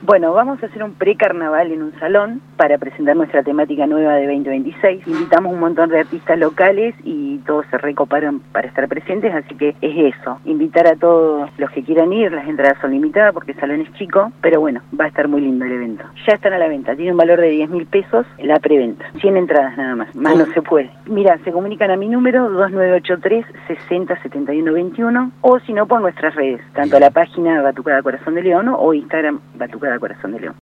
Bueno, vamos a hacer un pre-carnaval en un salón para presentar nuestra temática nueva de 2026. Invitamos un montón de artistas locales y todos se recoparon para estar presentes, así que es eso. Invitar a todos los que quieran ir, las entradas son limitadas porque el salón es chico, pero bueno, va a estar muy lindo el evento. Ya están a la venta, tiene un valor de 10.000 pesos la preventa. 100 entradas nada más no se puede. Mira, se comunican a mi número 2983 60 71 21 o si no por nuestras redes, tanto a la página Batucada Corazón de León o Instagram Batucada Corazón de León.